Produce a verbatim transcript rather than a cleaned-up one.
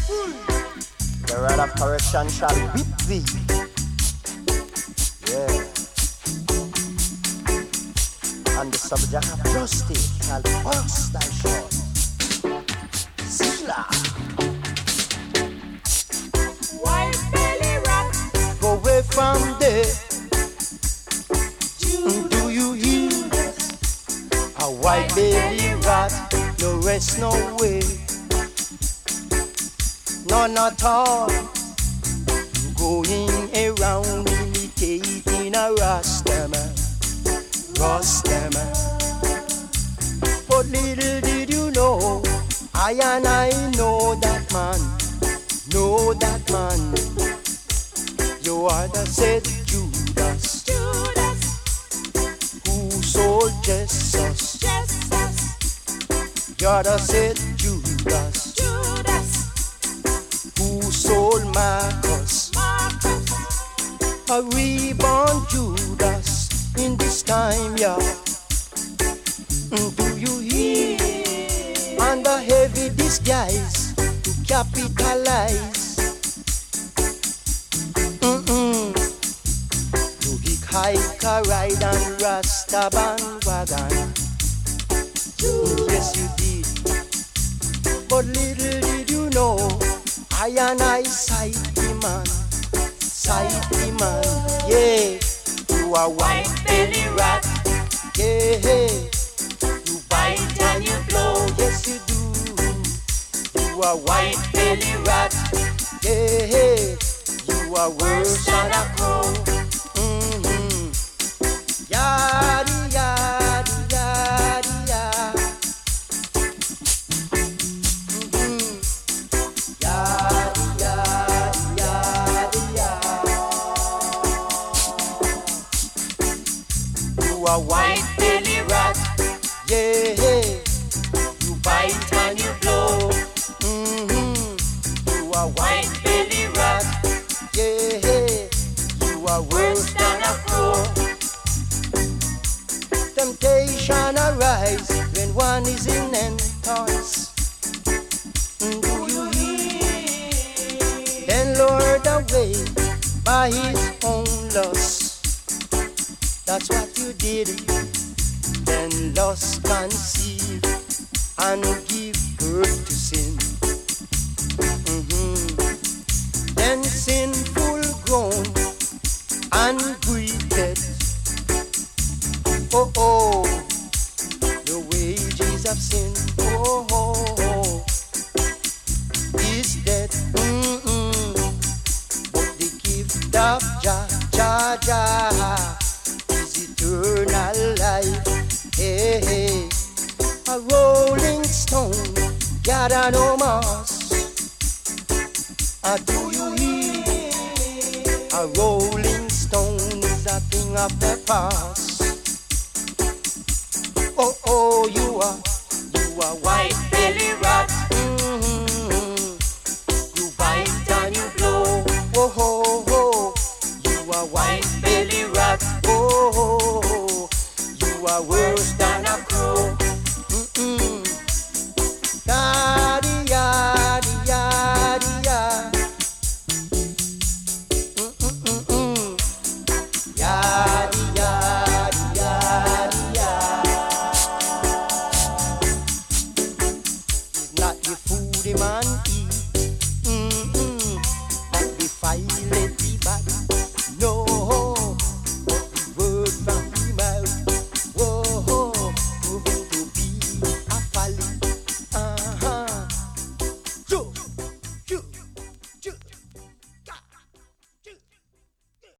The rod of correction shall whip thee. Yeah. And the subject of justice shall burst thy short. Sila. White belly rat. Go away from there. Do you hear? A white belly rat. No rest, no way. None at all. Going around imitating a Rastaman. Rastaman. But little did you know, I and I know that man. Know that man. You are the said Judas. Judas. Who sold Jesus. Jesus. You're the said Judas. Judas. Who sold Marcus. Marcus. A reborn Judas in this time, yeah. Mm, do you hear? Under heavy disguise to capitalize. Mm-mm. To hike a ride and Rasta bandwagon. Mm, yes, you did. But little did you know, I and I sight the man. Sight the man, yeah. You are white belly rat, yeah. You bite and you blow, yes you do. You are white belly rat, yeah. You are worse than a crow. Mm-hmm. Yadi yadi yadi yadi. Mm-hmm. Yadi yadi yadi yadi. You are white belly rat, yeah. You bite and you blow. Mm-hmm. You are white belly rat, yeah. You are worse than a crow. Temptation arise when one is in entrance. Do you hear? Then lured away by his own lust. That's what you did. Then lust conceived and give birth to sin. Mm-hmm. Then sin full grown and breathed. Oh oh, the wages of sin. Oh oh, oh is death. Mm-mm. But the gift of Jah Jah Jah is eternal life. Hey, hey. A rolling stone gather no moss. Ah, do you hear? A rolling stone is a thing of the past. Oh oh, you are, you are white belly rat. Mm-hmm. You bite and you blow. Oh oh oh, you are white belly rat. Oh oh oh, you are worse than a crow. Mm-mm. Yadi yadi yadi yadi. Mm-mm-mm-mm. Yadi yadi yadi yadi. It's not the food the man eat.